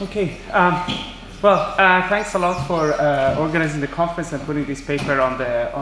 Okay. Thanks a lot for organizing the conference and putting this paper on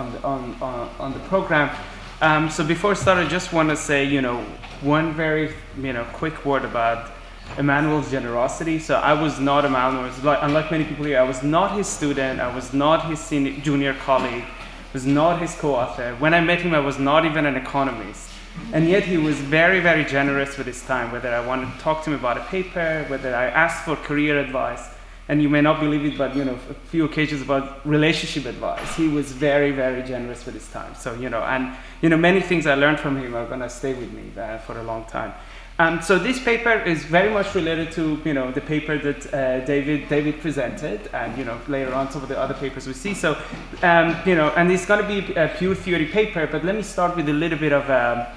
the program. So before I start, I just want to say, one very, quick word about Emmanuel's generosity. So I was not Emmanuel's, unlike many people here, I was not his student, I was not his junior colleague, I was not his co-author. When I met him, I was not even an economist. And yet he was very, very generous with his time, whether I wanted to talk to him about a paper, whether I asked for career advice, and you may not believe it, but a few occasions about relationship advice. He was very, very generous with his time. So, many things I learned from him are going to stay with me for a long time. So this paper is very much related to, the paper that David presented, and, later on some of the other papers we see. So, and it's going to be a pure theory paper, but let me start with a little bit of,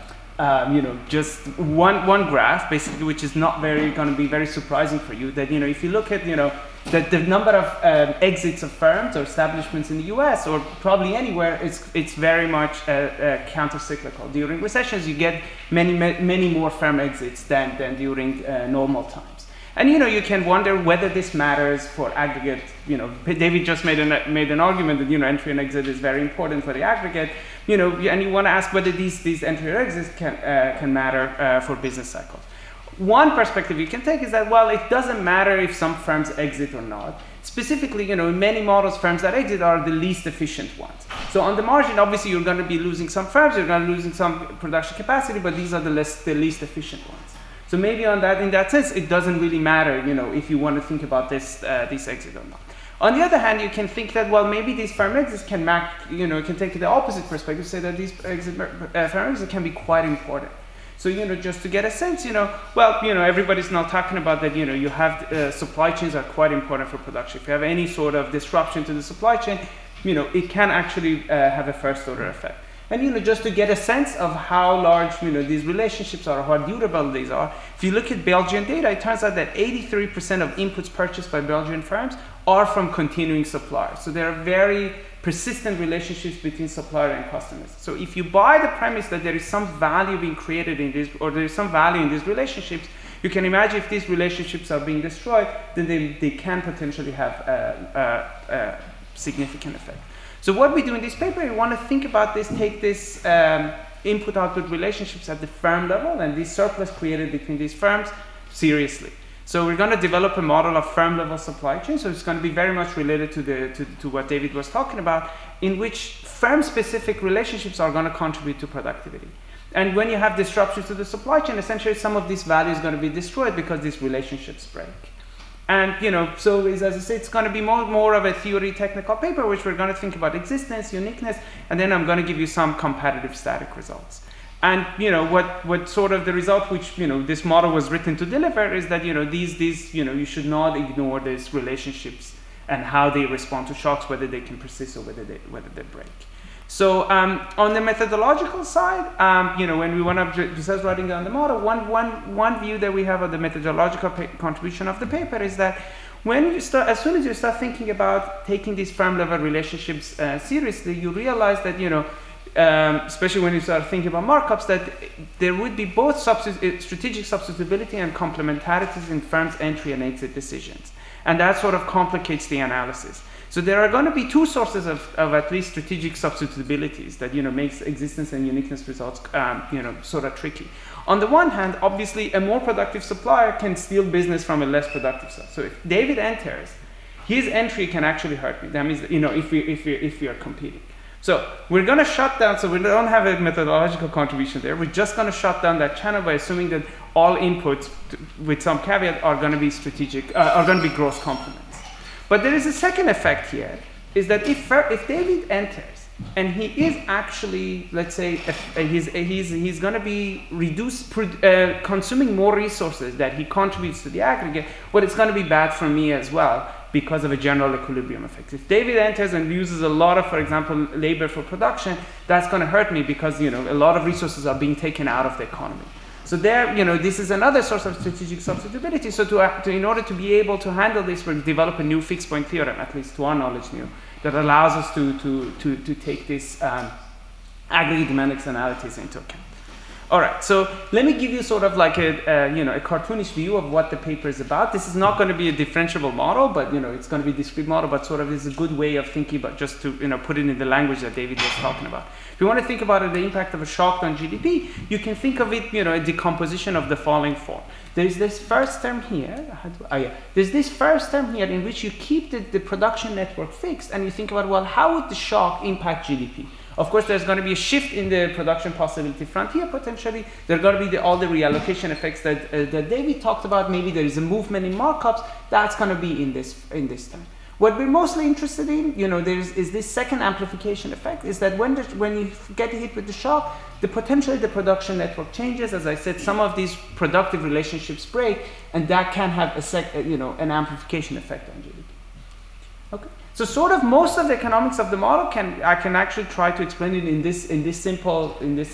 just one graph, basically, which is not going to be very surprising for you, that, if you look at, the number of exits of firms or establishments in the US, or probably anywhere, it's very much counter-cyclical. During recessions, you get many more firm exits than during normal times. And you can wonder whether this matters for aggregate. David just made an argument that entry and exit is very important for the aggregate. And you want to ask whether these entry or exits can matter for business cycles. One perspective you can take is that, well, it doesn't matter if some firms exit or not. Specifically, in many models, firms that exit are the least efficient ones. So on the margin, obviously, you're going to be losing some firms, you're going to be losing some production capacity, but these are the least efficient ones. So maybe in that sense, it doesn't really matter, if you want to think about this exit or not. On the other hand, you can think that, well, maybe these firm exits can can take the opposite perspective, say that these firm exits can be quite important. So, just to get a sense, everybody's now talking about that, you have supply chains are quite important for production. If you have any sort of disruption to the supply chain, it can actually have a first order effect. And, just to get a sense of how large, these relationships are, how durable these are, if you look at Belgian data, it turns out that 83% of inputs purchased by Belgian firms are from continuing suppliers. So there are very persistent relationships between supplier and customers. So if you buy the premise that there is some value being created in this, or there is some value in these relationships, you can imagine if these relationships are being destroyed, then they can potentially have a significant effect. So what we do in this paper, we want to think about this, take this input-output relationships at the firm level and this surplus created between these firms seriously. So we're going to develop a model of firm-level supply chain. So it's going to be very much related to what David was talking about, in which firm-specific relationships are going to contribute to productivity. And when you have disruptions to the supply chain, essentially some of this value is going to be destroyed because these relationships break. And so as I say, it's going to be more of a theory technical paper, which we're going to think about existence, uniqueness, and then I'm going to give you some comparative static results. And what sort of the result which this model was written to deliver is that these you should not ignore these relationships and how they respond to shocks, whether they can persist or whether they break. So on the methodological side, when we want to besides writing down the model, one view that we have of the methodological contribution of the paper is that as soon as you start thinking about taking these firm level relationships seriously, you realize that especially when you start thinking about markups, that there would be both strategic substitutability and complementarities in firms' entry and exit decisions. And that sort of complicates the analysis. So there are going to be two sources of at least strategic substitutabilities that makes existence and uniqueness results sort of tricky. On the one hand, obviously, a more productive supplier can steal business from a less productive supplier. So if David enters, his entry can actually hurt me. That means if we are competing. So we're going to shut down, so we don't have a methodological contribution there. We're just going to shut down that channel by assuming that all inputs, with some caveat, are going to be strategic, are going to be gross complements. But there is a second effect here, is that if David enters, and he is actually, let's say, he's going to be consuming more resources that he contributes to the aggregate, well, it's going to be bad for me as well, because of a general equilibrium effect. If David enters and uses a lot of, for example, labor for production, that's going to hurt me because a lot of resources are being taken out of the economy. So there, this is another source of strategic substitutability. So in order to be able to handle this, we'll develop a new fixed point theorem, at least to our knowledge new, that allows us to take this aggregate demand externalities into account. All right, so let me give you sort of like a cartoonish view of what the paper is about. This is not going to be a differentiable model, but it's going to be a discrete model, but sort of is a good way of thinking about, just to put it in the language that David was talking about. If you want to think about the impact of a shock on GDP, you can think of it, a decomposition of the following form. There's this first term here. There's this first term here in which you keep the production network fixed, and you think about, well, how would the shock impact GDP? Of course, there's going to be a shift in the production possibility frontier potentially. There are going to be all the reallocation effects that David talked about. Maybe there is a movement in markups. That's going to be in this term. What we're mostly interested in, is this second amplification effect. Is that when you get hit with the shock, potentially the production network changes. As I said, some of these productive relationships break, and that can have an amplification effect on GDP. Okay. So sort of most of the economics of the model I can actually try to explain it in this simple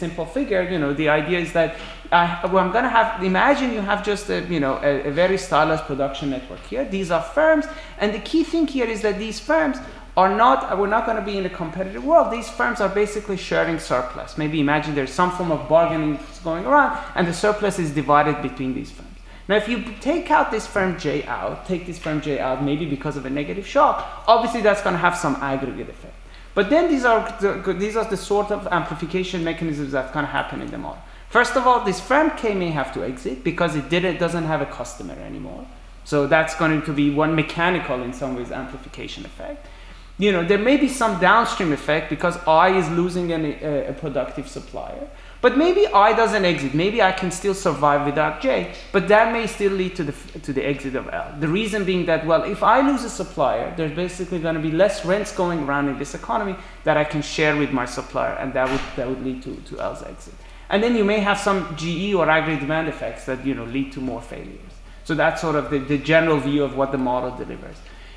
figure. The idea is that I'm going to have, imagine you have just a very stylized production network here. These are firms, and the key thing here is that these firms we're not going to be in a competitive world. These firms are basically sharing surplus. Maybe imagine there's some form of bargaining going around, and the surplus is divided between these firms. Now, if you take out this firm J out, maybe because of a negative shock, obviously that's going to have some aggregate effect. But then these are the sort of amplification mechanisms that can happen in the model. First of all, this firm K may have to exit because it doesn't have a customer anymore. So that's going to be one mechanical, in some ways, amplification effect. There may be some downstream effect because I is losing a productive supplier. But maybe I doesn't exit. Maybe I can still survive without J, but that may still lead to the exit of L. The reason being that, well, if I lose a supplier, there's basically going to be less rents going around in this economy that I can share with my supplier, and that would lead to L's exit. And then you may have some GE or aggregate demand effects that lead to more failures. So that's sort of the general view of what the model delivers.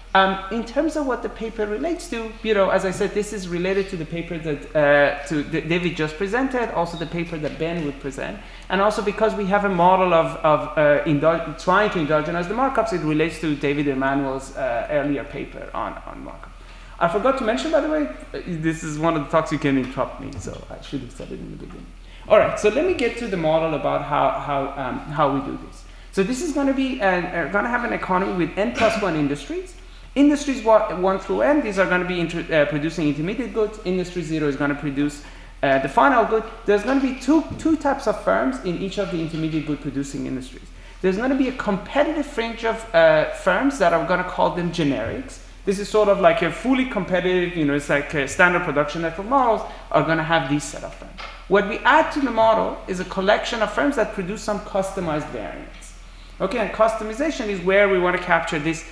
In terms of what the paper relates to, as I said, this is related to the paper that David just presented, also the paper that Ben would present, and also because we have a model of trying to endogenize the markups, it relates to David Emanuel's earlier paper on markup. I forgot to mention, by the way, this is one of the talks you can interrupt me, so I should have said it in the beginning. All right, so let me get to the model about how we do this. So this is going to be going to have an economy with n+1 industries. Industries 1 through n, these are going to be producing intermediate goods. Industry 0 is going to produce the final good. There's going to be two types of firms in each of the intermediate good producing industries. There's going to be a competitive fringe of firms that I'm going to call them generics. This is sort of like a fully competitive, it's like standard production network models are going to have these set of firms. What we add to the model is a collection of firms that produce some customized variants. Okay, and customization is where we want to capture this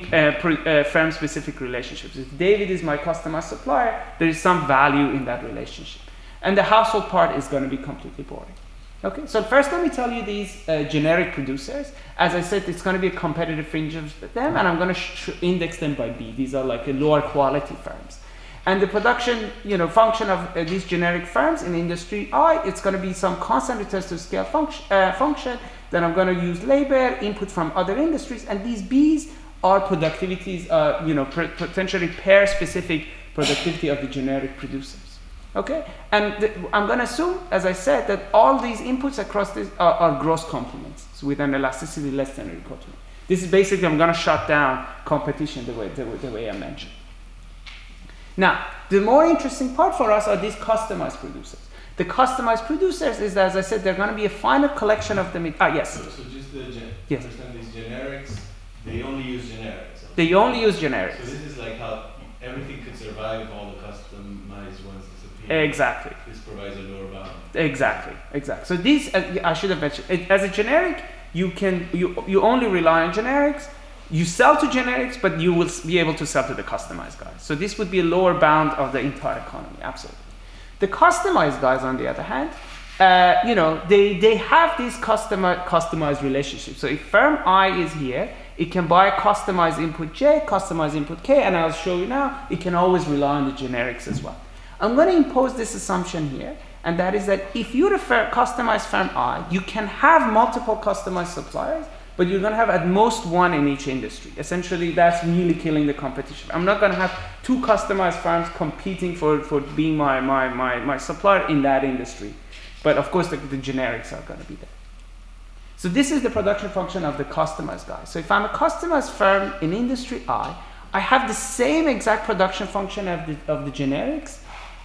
firm-specific relationships. If David is my customized supplier, there is some value in that relationship. And the household part is going to be completely boring. Okay, so first let me tell you these generic producers. As I said, it's going to be a competitive fringe of them, and I'm going to index them by B. These are like lower quality firms. And the production function of these generic firms in industry I, it's going to be some constant returns to scale function. Then I'm going to use labor, input from other industries, and these B's are productivities, potentially pair-specific productivity of the generic producers. Okay, and I'm going to assume, as I said, that all these inputs across this are gross complements, so with an elasticity less than or equal to. This is basically, I'm going to shut down competition the way I mentioned. Now, the more interesting part for us are these customized producers. The customized producers is, as I said, they're going to be a final collection of them. Yes. So just to yes. understand these generics, they only use generics. They only use generics. So this is like how everything could survive if all the customized ones disappear. Exactly. This provides a lower bound. Exactly. So these, I should have mentioned, as a generic, you only rely on generics. You sell to generics, but you will be able to sell to the customized guys. So this would be a lower bound of the entire economy, absolutely. The customized guys, on the other hand, they have these customized relationships. So if firm I is here, it can buy customized input J, customized input K, and I'll show you now, it can always rely on the generics as well. I'm going to impose this assumption here, and that is that if you refer customized firm I, you can have multiple customized suppliers, but you're going to have at most one in each industry. Essentially, that's really killing the competition. I'm not going to have two customized firms competing for being my supplier in that industry. But of course, the generics are going to be there. So this is the production function of the customers guy. So if I'm a customers firm in industry I have the same exact production function of the generics,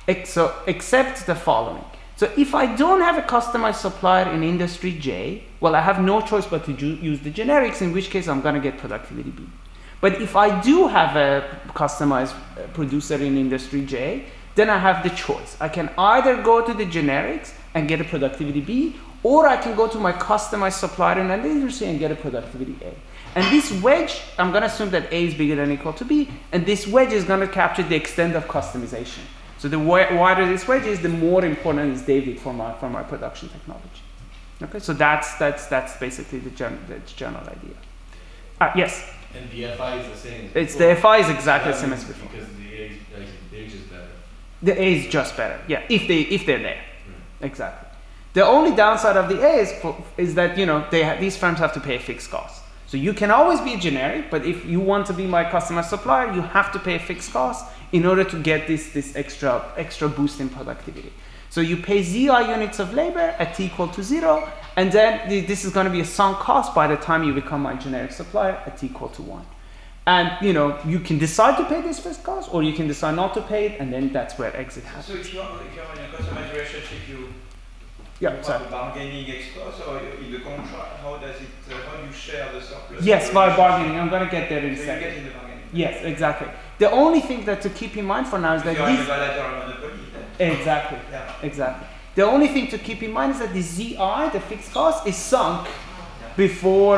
except the following. So if I don't have a customized supplier in industry J, well, I have no choice but to use the generics, in which case I'm going to get productivity B. But if I do have a customized producer in industry J, then I have the choice. I can either go to the generics and get a productivity B, or I can go to my customized supplier in an industry and get a productivity A. And this wedge, I'm going to assume that A is bigger than or equal to B, and this wedge is going to capture the extent of customization. So the wider this wedge is, the more important is David for my production technology. Okay, so that's basically the general idea. Yes? And the FI is the same. It's the FI is exactly the same as before. Because the A is just better. The A is just better, yeah, if they're there. Exactly. The only downside of the A is that, you know, these firms have to pay a fixed cost. So you can always be generic, but if you want to be my customer supplier, you have to pay a fixed cost in order to get this extra boost in productivity. So you pay ZI units of labor at T equal to 0, and then this is going to be a sunk cost by the time you become my generic supplier at T equal to 1. And, you know, you can decide to pay this fixed cost, or you can decide not to pay it, and then that's where exit happens. So if you're in a customer relationship, you have a bargaining exposed, or in the contract, how do you share the surplus? Yes, via bargaining. I'm going to get there in a So second. you get in the bargaining. Yes, exactly. The only thing that to keep in mind for now is that You're in a bilateral monopoly then. Exactly. Yeah. Exactly. The only thing to keep in mind is that the ZI, the fixed cost, is sunk before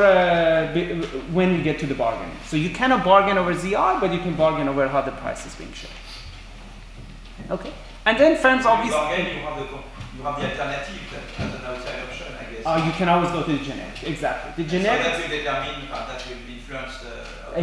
when you get to the bargaining. So you cannot bargain over ZI, but you can bargain over how the price is being shared. Okay. And then firms obviously. You have the alternative as an outside option, I guess. You can always go to the generic. Exactly. The generic. So that will determine, that will influence the.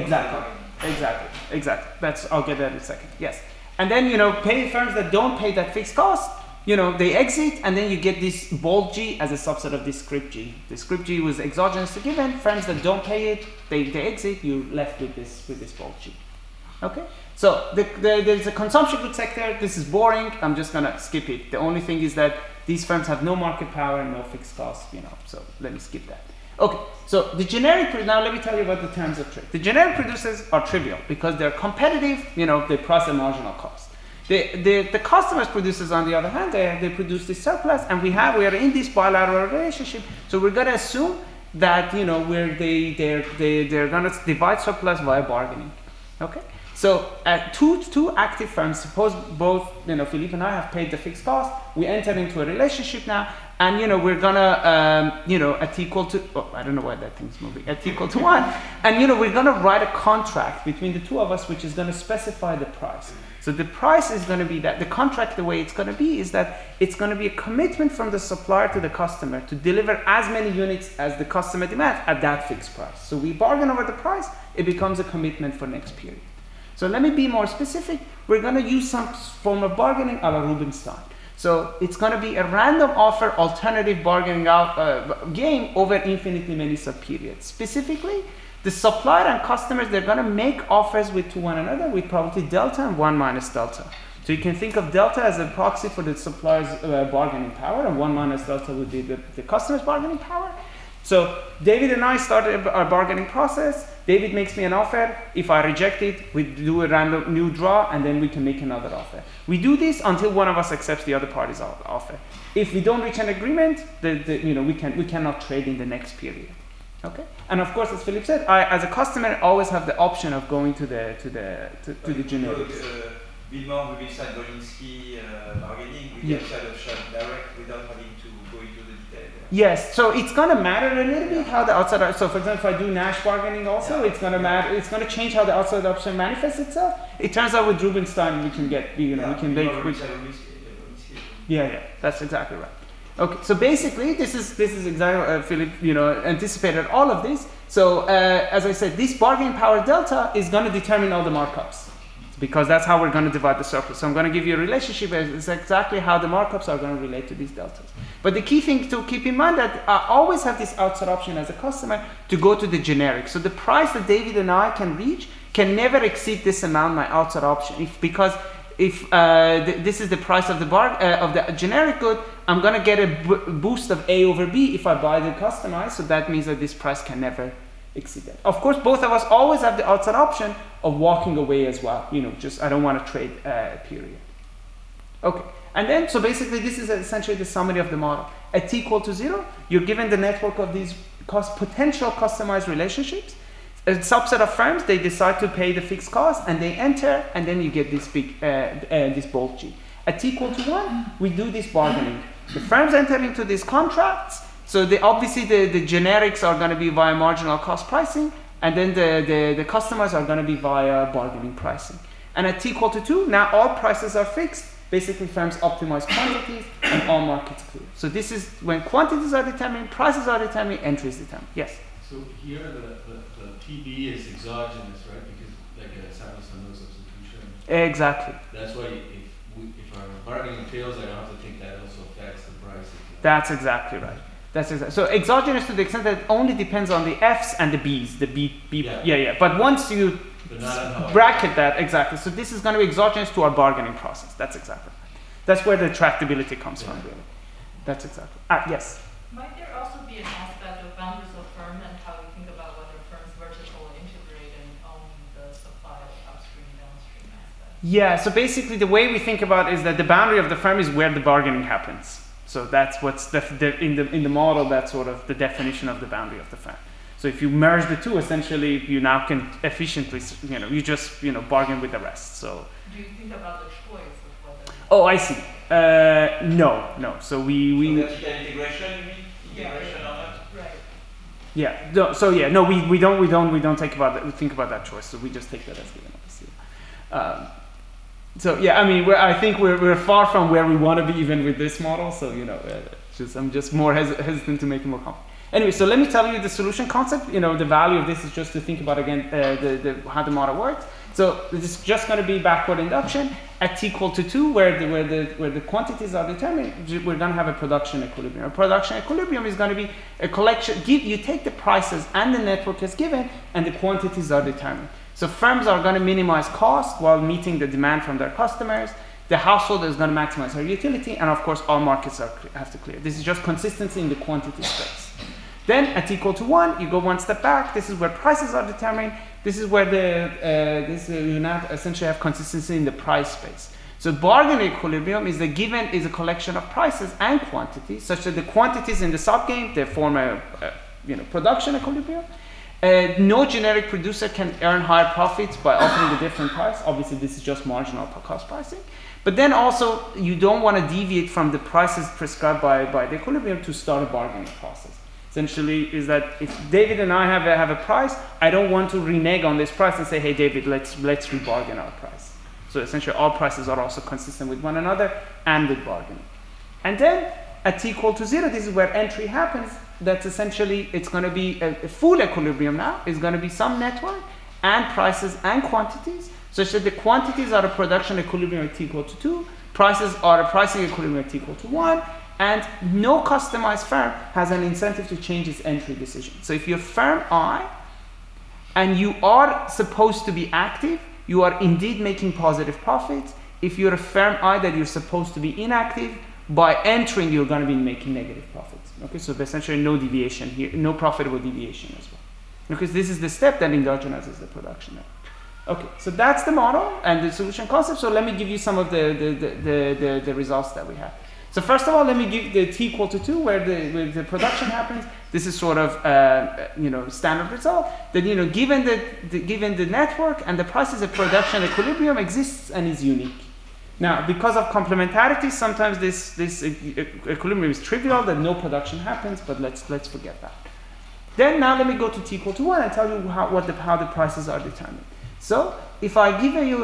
Exactly. I'll get that in a second. Yes. And then, you know, pay firms that don't pay that fixed cost, you know, they exit, and then you get this bold G as a subset of this script G. The script G was exogenous to given. Firms that don't pay it, they exit. You're left with this bold G. Okay. So there's a consumption goods sector. This is boring. I'm just gonna skip it. The only thing is that these firms have no market power, no fixed costs. You know. So let me skip that. Okay. So the generic. Now let me tell you about the terms of trade. The generic producers are trivial because they're competitive. You know, they price a marginal cost. The customers producers, on the other hand, they produce this surplus, and we are in this bilateral relationship. So we're gonna assume that, you know, they're gonna divide surplus via bargaining. Okay. So two active firms, suppose both, you know, Philippe and I have paid the fixed cost. We enter into a relationship now, and, you know, we're gonna, you know, at equal to, I don't know why that thing's moving, at equal to 1, and, you know, we're gonna write a contract between the two of us, which is gonna specify the price. So the price is gonna be that, the contract, the way it's gonna be is that it's gonna be a commitment from the supplier to the customer to deliver as many units as the customer demands at that fixed price. So we bargain over the price, it becomes a commitment for next period. So let me be more specific. We're going to use some form of bargaining a la Rubinstein. So it's going to be a random offer alternative bargaining game over infinitely many sub-periods. Specifically, the supplier and customers, they're going to make offers to one another with probability delta and 1 minus delta. So you can think of delta as a proxy for the supplier's bargaining power, and 1 minus delta would be the customer's bargaining power. So David and I started our bargaining process. David makes me an offer. If I reject it, we do a random new draw, and then we can make another offer. We do this until one of us accepts the other party's offer. If we don't reach an agreement, you know, we cannot trade in the next period. Okay. And of course, as Philippe said, I, as a customer, always have the option of going to the generic. Wilmore, Rubinstein, Golinsky, bargaining with the outside option direct without having to go into the detail. Yes, so it's going to matter a little bit how the outside. So, for example, if I do Nash bargaining, also it's going to matter. It's going to change how the outside option manifests itself. It turns out with Rubinstein, we can get, you know, we can make. Yeah, that's exactly right. Okay, so basically, this is exactly Philippe, you know, anticipated all of this. So, as I said, this bargaining power delta is going to determine all the markups, because that's how we're going to divide the surplus. So I'm going to give you a relationship as exactly how the markups are going to relate to these deltas. But the key thing to keep in mind that I always have this outside option as a customer to go to the generic. So the price that David and I can reach can never exceed this amount, my outside option, because if this is the price of the generic good, I'm going to get a boost of A over B if I buy the customized. So that means that this price can never exceed that. Of course, both of us always have the outside option of walking away as well. Just I don't want to trade period. Okay. And then, so basically, this is essentially the summary of the model. At t equal to 0, you're given the network of these potential customized relationships. A subset of firms, they decide to pay the fixed cost, and they enter, and then you get this big, this bold G. At t equal to 1, we do this bargaining. The firms enter into these contracts, so obviously the generics are going to be via marginal cost pricing, and then the customers are going to be via bargaining pricing. And at t equal to 2, now all prices are fixed. Basically, firms optimize quantities and all markets clear. So this is when quantities are determined, prices are determined, entry is determined. Yes? So here the PB is exogenous, right? Because like a sample no substitution. Exactly. That's why if our bargaining fails, I don't have to think that also affects the price. That's exactly right. That's exactly. So exogenous to the extent that it only depends on the F's and the B's. The B. Yeah. But once you bracket that, exactly. So this is going to be exogenous to our bargaining process. That's exactly right. That's where the tractability comes from, really. That's exactly. Yes? Might there also be an aspect of boundaries of firm and how we think about whether firms vertically integrate and own the supply of upstream and downstream aspects? Yeah, so basically the way we think about it is that the boundary of the firm is where the bargaining happens. So that's what's in the model, that's sort of the definition of the boundary of the firm. So if you merge the two, essentially, you now can efficiently, you just, bargain with the rest. So. Do you think about the choice of whether? Oh, I see. No. So we. Vertical integration, you mean? Integration or not? Right. Yeah. No, so yeah. No, we don't think about that choice. So we just take that as given, obviously. So yeah, I mean, I think we're far from where we want to be even with this model. So I'm just more hesitant to make it more complex. Anyway, so let me tell you the solution concept. The value of this is just to think about again how the model works. So this is just going to be backward induction at t equal to 2, where the quantities are determined. We're going to have a production equilibrium. A production equilibrium is going to be a collection. You take the prices and the network is given, and the quantities are determined. So firms are going to minimize cost while meeting the demand from their customers. The household is going to maximize their utility, and of course, all markets have to clear. This is just consistency in the quantity space. Then at t equal to 1, you go one step back. This is where prices are determined. This is where you now essentially have consistency in the price space. So bargaining equilibrium is a collection of prices and quantities, such that the quantities in the subgame, they form a production equilibrium. No generic producer can earn higher profits by offering a different price. Obviously, this is just marginal cost pricing. But then also, you don't want to deviate from the prices prescribed by the equilibrium to start a bargaining process. Essentially, is that if David and I have a price, I don't want to renege on this price and say, hey, David, let's rebargain our price. So essentially, all prices are also consistent with one another and with bargaining. And then at t equal to 0, this is where entry happens. That's essentially, it's going to be a full equilibrium now. It's going to be some network and prices and quantities, such that the quantities are a production equilibrium at t equal to 2, prices are a pricing equilibrium at t equal to 1, and no customized firm has an incentive to change its entry decision. So if you're firm I, and you are supposed to be active, you are indeed making positive profits. If you're a firm I that you're supposed to be inactive, by entering, you're going to be making negative profits. Okay, so essentially no deviation here, no profitable deviation as well. Because this is the step that endogenizes the production network. Okay, so that's the model and the solution concept. So let me give you some of the results that we have. So first of all, let me give the t equal to 2, where the production happens. This is sort of standard result. That given the network and the prices of production, equilibrium exists and is unique. Now, because of complementarity, sometimes this equilibrium is trivial, that no production happens, but let's forget that. Then now let me go to t equal to 1 and tell you how the prices are determined. So if I give you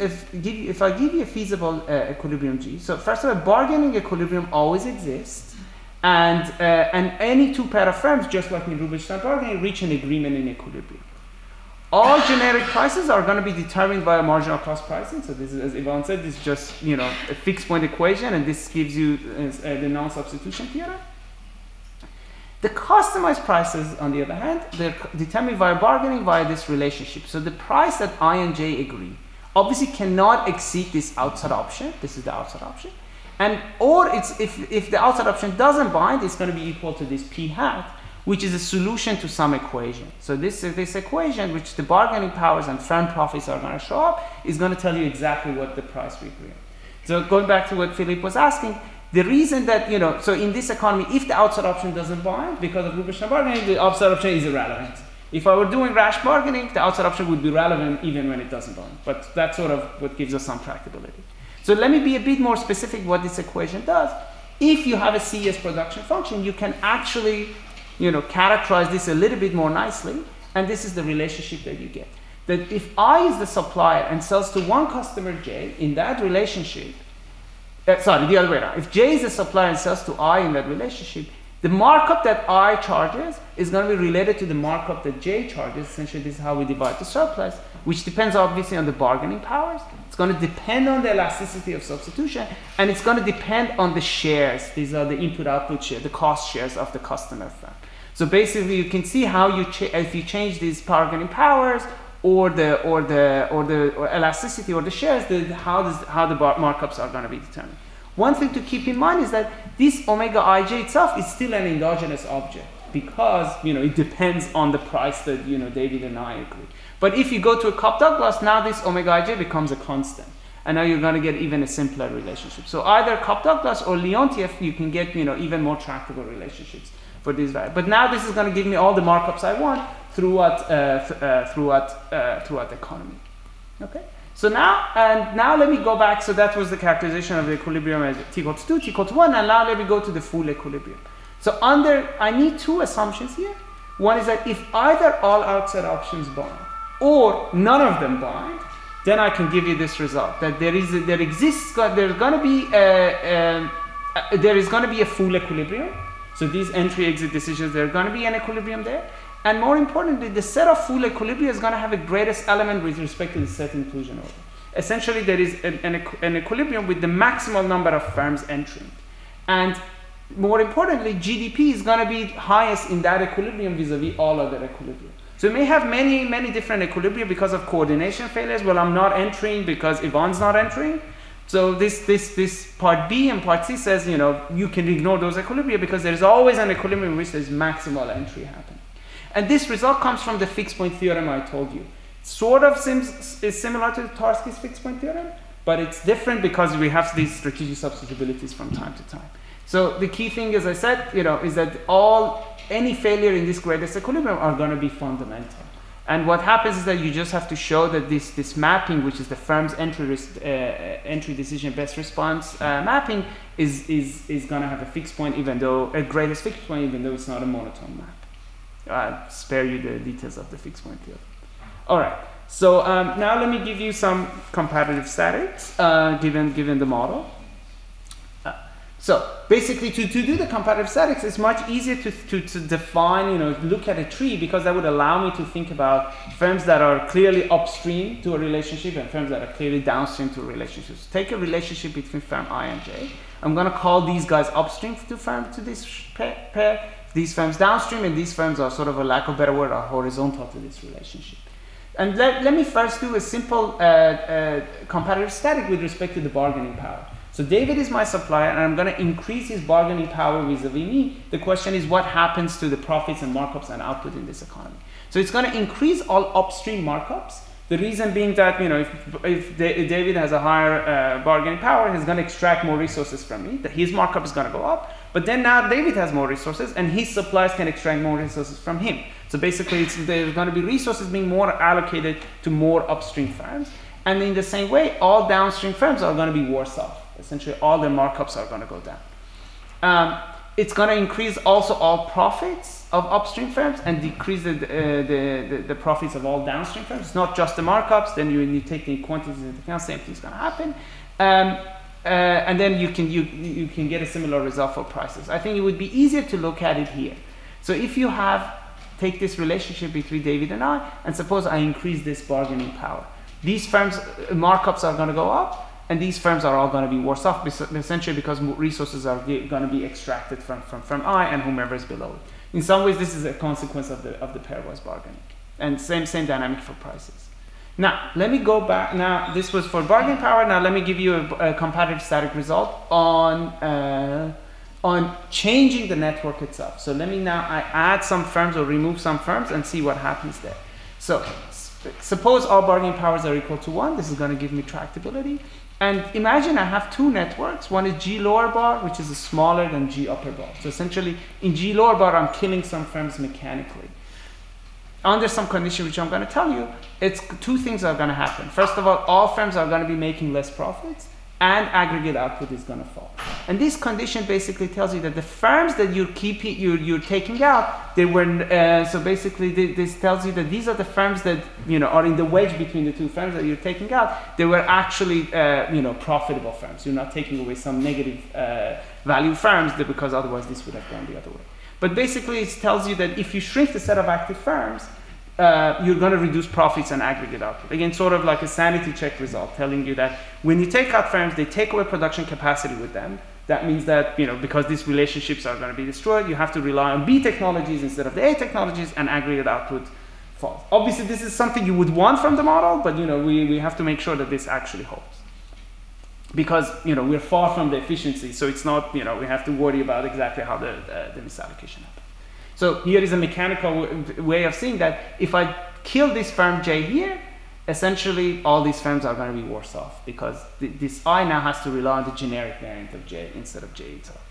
a feasible equilibrium G, so first of all, bargaining equilibrium always exists, and any two pair of firms, just like in Rubinstein bargaining, reach an agreement in equilibrium. All generic prices are going to be determined by a marginal cost pricing. So this is, as Ivan said, this is just a fixed point equation, and this gives you the non-substitution theorem. The customized prices, on the other hand, they're determined via bargaining via this relationship. So the price that I and J agree obviously cannot exceed this outside option. This is the outside option. And or it's if the outside option doesn't bind, it's going to be equal to this p hat, which is a solution to some equation. So this equation, which the bargaining powers and firm profits are going to show up, is going to tell you exactly what the price we agree on. So going back to what Philippe was asking, the reason that, so in this economy, if the outside option doesn't bind, because of Rubinstein bargaining, the outside option is irrelevant. If I were doing rash bargaining, the outside option would be relevant even when it doesn't bind. But that's sort of what gives us some tractability. So let me be a bit more specific what this equation does. If you have a CES production function, you can actually, characterize this a little bit more nicely, and this is the relationship that you get. That if I is the supplier and sells to one customer J, in that relationship, the other way around. If J is the supplier and sells to I in that relationship, the markup that I charges is going to be related to the markup that J charges. Essentially, this is how we divide the surplus, which depends obviously on the bargaining powers. It's going to depend on the elasticity of substitution, and it's going to depend on the shares. These are the input-output shares, the cost shares of the customer firm. So basically, you can see how if you change these bargaining powers or the elasticity or the shares, how the markups are going to be determined. One thing to keep in mind is that this omega ij itself is still an endogenous object because it depends on the price that David and I agree. But if you go to a Cobb-Douglas, now this omega ij becomes a constant, and now you're going to get even a simpler relationship. So either Cobb-Douglas or Leontief, you can get even more tractable relationships for this value. But now this is going to give me all the markups I want throughout the economy. Okay. So now let me go back. So that was the characterization of the equilibrium as t equals 2, t equals 1, and now let me go to the full equilibrium. So I need two assumptions here. One is that if either all outside options bind or none of them bind, then I can give you this result that there is going to be a full equilibrium. So these entry-exit decisions, there's going to be an equilibrium there. And more importantly, the set of full equilibria is going to have the greatest element with respect to the set inclusion order. Essentially, there is an equilibrium with the maximal number of firms entering. And more importantly, GDP is going to be highest in that equilibrium vis-a-vis all other equilibria. So you may have many, many different equilibria because of coordination failures. Well, I'm not entering because Yvonne's not entering. So this part B and part C says, you can ignore those equilibria because there's always an equilibrium in which there's maximal entry happening. And this result comes from the fixed point theorem I told you. Sort of is similar to Tarski's fixed point theorem, but it's different because we have these strategic substitutabilities from time to time. So the key thing, as I said, is that any failure in this greatest equilibrium are going to be fundamental. And what happens is that you just have to show that this mapping, which is the firm's entry decision best response mapping, is going to have a fixed point, a greatest fixed point, even though it's not a monotone map. I'll spare you the details of the fixed point theorem. All right. So now let me give you some comparative statics given the model. So basically, to do the comparative statics, it's much easier to define, look at a tree, because that would allow me to think about firms that are clearly upstream to a relationship and firms that are clearly downstream to a relationship. So take a relationship between firm I and J. I'm going to call these guys upstream to this pair. These firms downstream, and these firms are sort of, a lack of a better word, are horizontal to this relationship. And let me first do a simple comparative static with respect to the bargaining power. So David is my supplier, and I'm going to increase his bargaining power vis-a-vis me. The question is, what happens to the profits and markups and output in this economy? So it's going to increase all upstream markups. The reason being that, if David has a higher bargaining power, he's going to extract more resources from me. That his markup is going to go up. But then now David has more resources, and his suppliers can extract more resources from him. So basically, there's going to be resources being more allocated to more upstream firms. And in the same way, all downstream firms are going to be worse off. Essentially, all their markups are going to go down. It's going to increase also all profits of upstream firms and decrease the profits of all downstream firms. It's not just the markups. Then you take the quantities into account. Same thing's going to happen. And then you can get a similar result for prices. I think it would be easier to look at it here. So if you take this relationship between David and I, and suppose I increase this bargaining power. These firms' markups are going to go up, and these firms are all going to be worse off, essentially because resources are going to be extracted from I and whomever is below it. In some ways, this is a consequence of the pairwise bargaining. And same dynamic for prices. Now, let me go back. Now, this was for bargaining power. Now, let me give you a comparative static result on changing the network itself. So let me now I add some firms or remove some firms and see what happens there. So suppose all bargaining powers are equal to 1. This is going to give me tractability. And imagine I have two networks. One is G lower bar, which is smaller than G upper bar. So essentially, in G lower bar, I'm killing some firms mechanically. Under some condition, which I'm going to tell you, it's two things are going to happen. First of all firms are going to be making less profits, and aggregate output is going to fall. And this condition basically tells you that the firms that you're taking out, they were so basically this tells you that these are the firms that are in the wedge between the two firms that you're taking out. They were actually profitable firms. You're not taking away some negative value firms because otherwise this would have gone the other way. But basically it tells you that if you shrink the set of active firms, you're going to reduce profits and aggregate output. Again, sort of like a sanity check result telling you that when you take out firms, they take away production capacity with them. That means that, because these relationships are going to be destroyed, you have to rely on B technologies instead of the A technologies, and aggregate output falls. Obviously, this is something you would want from the model, but, we have to make sure that this actually holds. Because, we're far from the efficiency, so it's not, we have to worry about exactly how the misallocation happens. So here is a mechanical way of seeing that if I kill this firm J here, essentially all these firms are going to be worse off because this I now has to rely on the generic variant of J instead of J itself.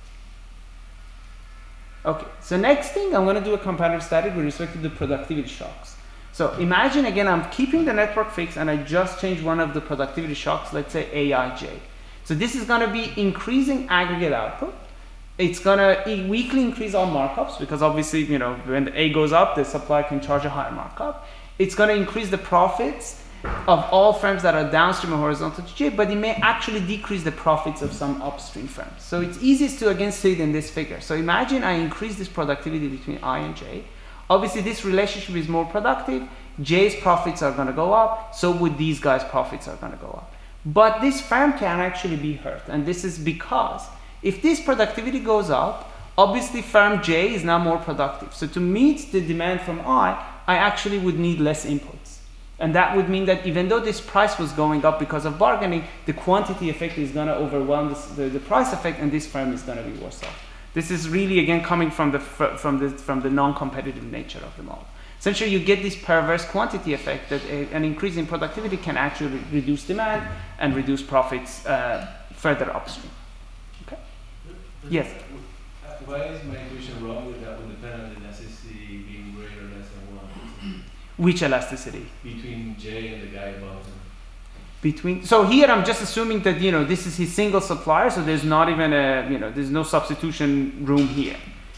Okay, so next thing, I'm going to do a comparative static with respect to the productivity shocks. So imagine again, I'm keeping the network fixed and I just change one of the productivity shocks, let's say AIJ. So this is going to be increasing aggregate output. It's going to weakly increase all markups because obviously, when the A goes up, the supplier can charge a higher markup. It's going to increase the profits of all firms that are downstream or horizontal to J, but it may actually decrease the profits of some upstream firms. So it's easiest to again see it in this figure. So imagine I increase this productivity between I and J. Obviously, this relationship is more productive. J's profits are going to go up. So would these guys' profits are going to go up. But this firm can actually be hurt. And this is because if this productivity goes up, obviously firm J is now more productive. So to meet the demand from I actually would need less inputs. And that would mean that even though this price was going up because of bargaining, the quantity effect is going to overwhelm the price effect, and this firm is going to be worse off. This is really, again, coming from the non-competitive nature of the model. Essentially, you get this perverse quantity effect that an increase in productivity can actually reduce demand and reduce profits further upstream. Okay? Yes? Why is my intuition wrong with that would depend on the elasticity being greater or less than 1? Which elasticity? Between J and the guy above him. So here I'm just assuming that, this is his single supplier, so there's not even there's no substitution room here.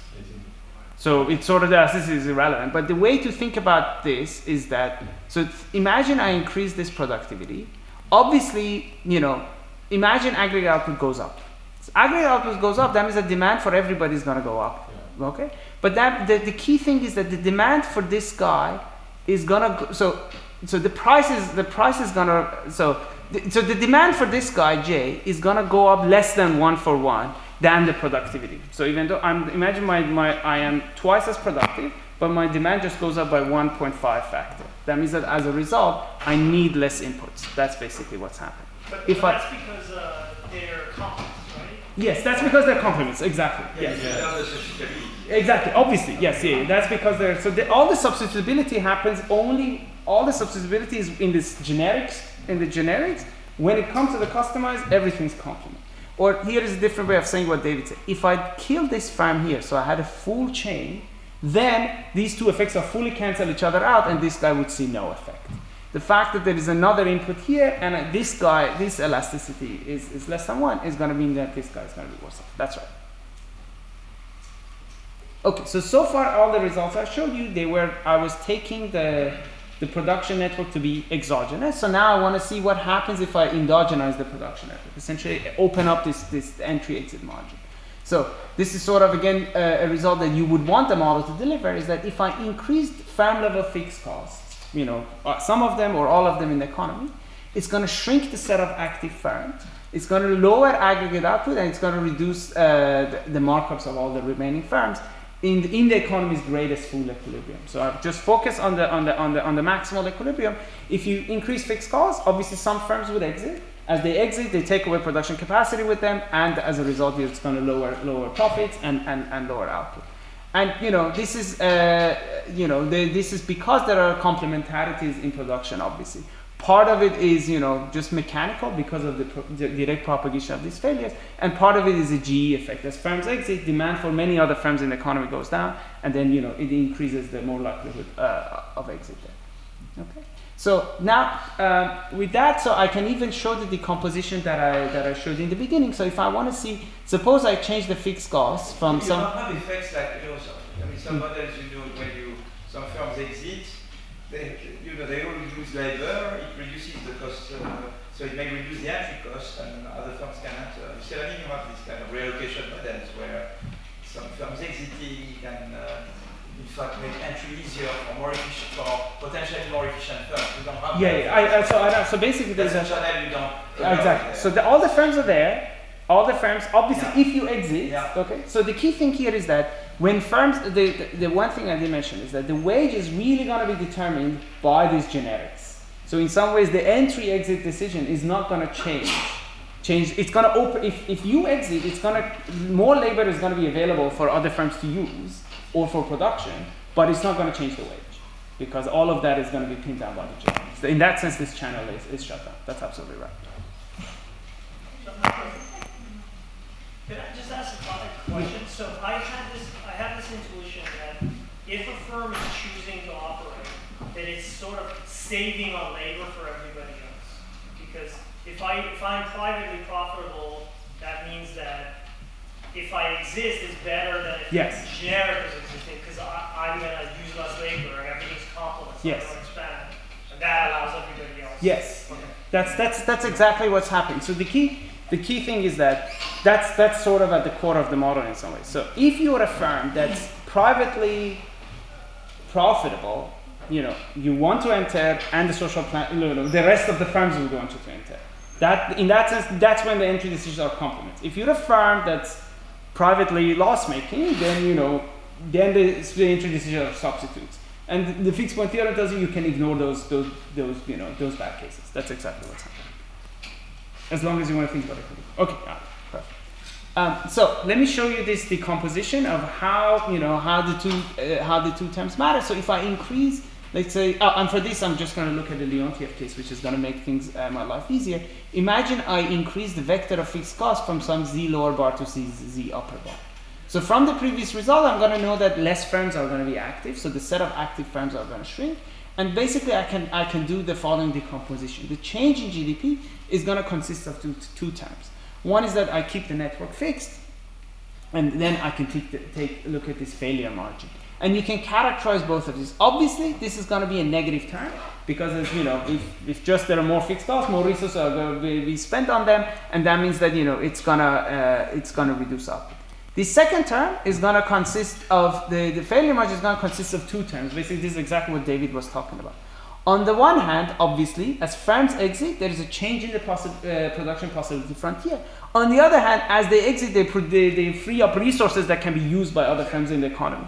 So it's sort of the elasticity is irrelevant. But the way to think about this is that, so imagine I increase this productivity. Obviously, imagine aggregate output goes up. So aggregate output goes up, that means the demand for everybody is going to go up. Yeah. Okay? But the key thing is that the demand for this guy is going to, so the price is going to, so the demand for this guy, J, is going to go up less than 1 for 1 than the productivity. So even though imagine I am twice as productive, but my demand just goes up by 1.5 factor. That means that as a result, I need less inputs. That's basically what's happening. But that's because they're complements, right? Yes, that's because they're complements. Exactly. Yeah, yes. Exactly. Obviously, yes. Yeah. That's because they're all the substitutability happens only. All the substitutability is in this generics. In the generics, when it comes to the customized, everything's complement. Or here is a different way of saying what David said. If I kill this firm here, so I had a full chain, then these two effects are fully cancel each other out, and this guy would see no effect. The fact that there is another input here, and this elasticity is less than 1, is going to mean that this guy is going to be worse off. That's right. Okay, so far all the results I showed you, I was taking the production network to be exogenous. So now I want to see what happens if I endogenize the production network. Essentially open up this entry-exit margin. So this is sort of, again, a result that you would want the model to deliver, is that if I increased firm-level fixed costs, some of them or all of them in the economy, it's going to shrink the set of active firms. It's going to lower aggregate output, and it's going to reduce the markups of all the remaining firms. in the economy's greatest full equilibrium. So I've just focused on the maximal equilibrium. If you increase fixed costs, obviously some firms would exit. As they exit, they take away production capacity with them, and as a result, it's going to lower profits and lower output. And this is this is because there are complementarities in production. Obviously, part of it is just mechanical because of the direct propagation of these failures, and part of it is a GE effect. As firms exit, demand for many other firms in the economy goes down, and then it increases the more likelihood of exit there. Okay. So now with that, so I can even show the decomposition that I showed in the beginning. So if I want to see, suppose I change the fixed costs from some. You don't have effects like some models when some firms exit, they all use labor, it reduces the cost, so it may reduce the entry cost, and other firms can enter. You have this kind of reallocation models where some firms exiting can. In fact, make entry easier for more efficient, for potentially more efficient firms. You don't have so basically there's a channel you don't. Exactly. So all the firms are there. All the firms, obviously, if you exit, okay. So the key thing here is that when firms, the one thing I did mention is that the wage is really going to be determined by these generics. So in some ways, the entry-exit decision is not going to change. It's going to open. If you exit, more labor is going to be available for other firms to use or for production, but it's not going to change the wage because all of that is going to be pinned down by the generics. So in that sense, this channel is shut down. That's absolutely right. Can I just ask a product question? So I have this intuition that if a firm is choosing to operate, that it's sort of saving on labor for everybody else. Because if I'm privately profitable, that means that if I exist, it's better than if generic is existing because I'm going to use less labor and everything's complement, so I don't expand. And that allows everybody else. Yes. Okay. That's exactly what's happening. So the key thing is that's sort of at the core of the model in some ways. So if you're a firm that's privately profitable, you want to enter, and the social plan, the rest of the firms will want you to enter. That in that sense, that's when the entry decisions are complements. If you're a firm that's privately loss-making, then then the entry decisions are substitutes. And the fixed point theorem tells you can ignore those bad cases. That's exactly what's happening. As long as you want to think about it. Okay, perfect. So let me show you this decomposition of how the two terms matter. So if I increase, let's say, and for this I'm just going to look at the Leontief case, which is going to make things my life easier. Imagine I increase the vector of fixed cost from some z lower bar to z upper bar. So from the previous result, I'm going to know that less firms are going to be active. So the set of active firms are going to shrink. And basically, I can do the following decomposition. The change in GDP is going to consist of two terms. One is that I keep the network fixed, and then I can take a look at this failure margin. And you can characterize both of these. Obviously, this is going to be a negative term because, if just there are more fixed costs, more resources are going to be spent on them, and that means that it's gonna reduce output. The second term is going to consist of the failure margin is going to consist of two terms. Basically, this is exactly what David was talking about. On the one hand, obviously, as firms exit, there is a change in the production possibility frontier. On the other hand, as they exit, they free up resources that can be used by other firms in the economy.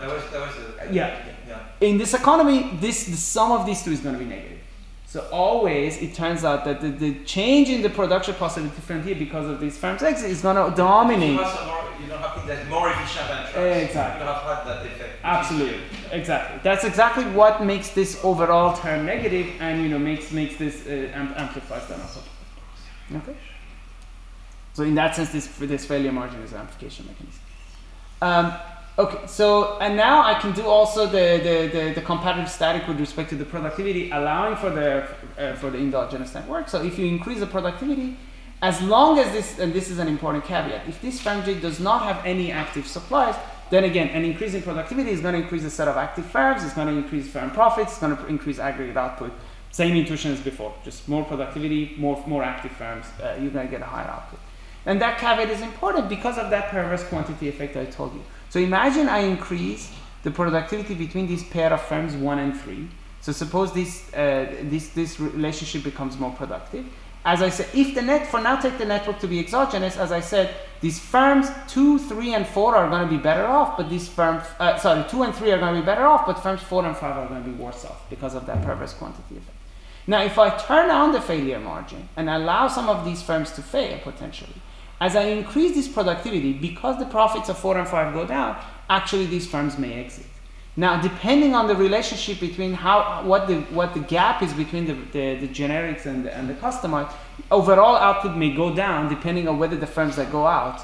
In this economy, the sum of these two is going to be negative. So always, it turns out that the change in the production possibility frontier because of these firms' exit is going to dominate. You don't have that more efficient entrance. Exactly. You don't have that effect. Absolutely. Exactly. That's exactly what makes this overall term negative, and makes this amplifies that also. Okay. So in that sense, this failure margin is an amplification mechanism. Okay, so, and now I can do also the comparative static with respect to the productivity, allowing for the endogenous network. So if you increase the productivity, as long as this, and this is an important caveat, if this firm J does not have any active supplies, then again, an increase in productivity is going to increase the set of active firms, it's going to increase firm profits, it's going to increase aggregate output. Same intuition as before, just more productivity, more active firms, you're going to get a higher output. And that caveat is important because of that perverse quantity effect I told you. So imagine I increase the productivity between this pair of firms 1 and 3. So suppose this relationship becomes more productive. as I said, if for now take the network to be exogenous, as I said, these firms 2, 3, and 4 are going to be better off, but these firms, 2 and 3 are going to be better off, but firms 4 and 5 are going to be worse off because of that perverse quantity effect. Now, if I turn on the failure margin and allow some of these firms to fail potentially, as I increase this productivity, because the profits of 4 and 5 go down, actually these firms may exit. Now, depending on the relationship between what the gap is between the generics and the customized, overall output may go down depending on whether the firms that go out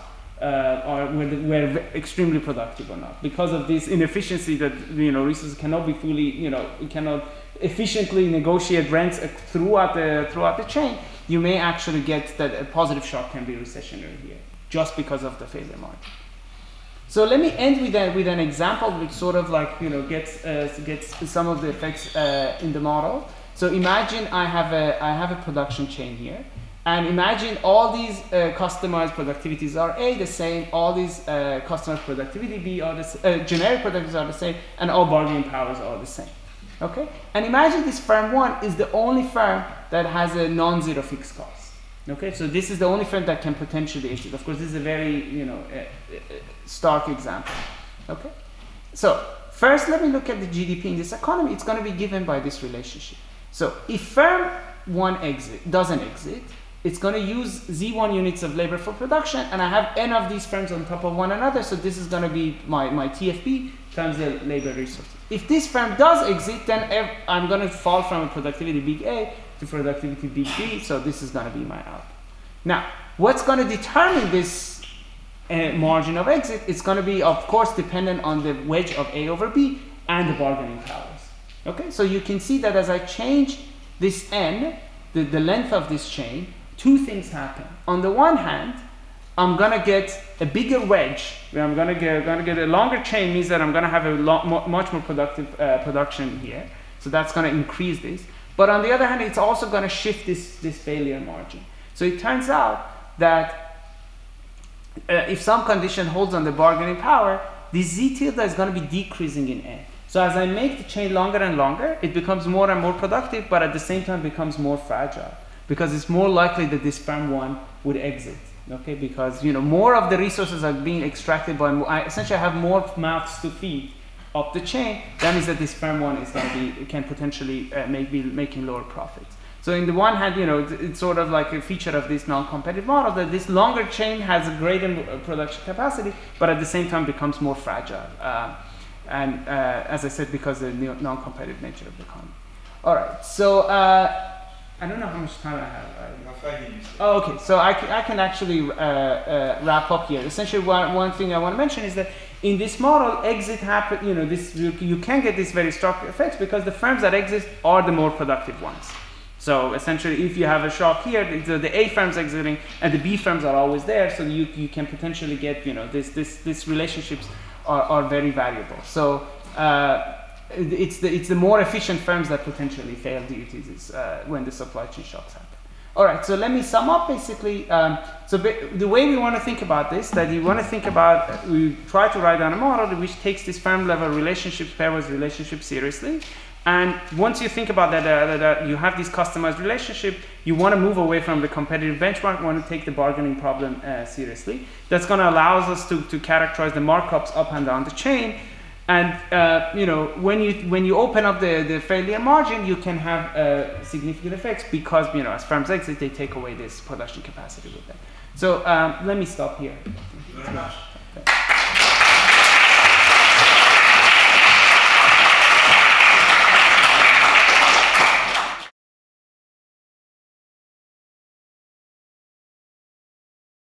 were extremely productive or not. Because of this inefficiency that resources cannot be fully, we cannot efficiently negotiate rents throughout the chain, you may actually get that a positive shock can be recessionary here, just because of the failure margin. So let me end with an example which sort of like gets some of the effects in the model. So imagine I have a production chain here, and imagine all these customized productivities are the same, all these customized productivity B are the generic productivities are the same, and all bargaining powers are the same. Okay, and imagine this firm 1 is the only firm that has a non-zero fixed cost. Okay, so this is the only firm that can potentially exit. Of course, this is a very stark example. Okay, so first let me look at the GDP in this economy. It's going to be given by this relationship. So if firm 1 doesn't exit, it's going to use Z1 units of labor for production, and I have n of these firms on top of one another. So this is going to be my TFP times the labor resources. If this firm does exit, then I'm going to fall from a productivity big A to productivity big B, so this is going to be my output. Now, what's going to determine this margin of exit? It's going to be, of course, dependent on the wedge of A over B and the bargaining powers. Okay, so you can see that as I change this N, the length of this chain, 2 things happen. On the one hand, I'm going to get a bigger wedge, where I'm going to get a longer chain, means that I'm going to have a much more productive production here. So that's going to increase this. But on the other hand, it's also going to shift this failure margin. So it turns out that if some condition holds on the bargaining power, this Z tilde is going to be decreasing in N. So as I make the chain longer and longer, it becomes more and more productive, but at the same time becomes more fragile, because it's more likely that this firm 1 would exit. Okay, because more of the resources are being extracted by essentially I have more mouths to feed up the chain. That means that this firm 1 is going to can potentially be making lower profits. So in the one hand, it's sort of like a feature of this non-competitive model that this longer chain has a greater production capacity, but at the same time becomes more fragile. And as I said, because of the non-competitive nature of the economy. All right, so I don't know how much time I have. 5 minutes. Oh, okay. So I can actually wrap up here. Essentially, one thing I want to mention is that in this model, exit happen. You can get these very stark effects because the firms that exit are the more productive ones. So essentially, if you have a shock here, the A firms exiting and the B firms are always there. So you can potentially get these relationships are very valuable. So it's the more efficient firms that potentially fail due to this when the supply chain shocks happen. All right, so let me sum up basically. The way we want to think about this, that you want to think about, we try to write down a model which takes this firm level relationships, pairwise relationships seriously. And once you think about that you have this customized relationship, you want to move away from the competitive benchmark, you want to take the bargaining problem seriously. That's going to allow us to characterize the markups up and down the chain. And when you open up the failure margin, you can have significant effects because as firms exit, they take away this production capacity with them. So let me stop here. Thank you very much.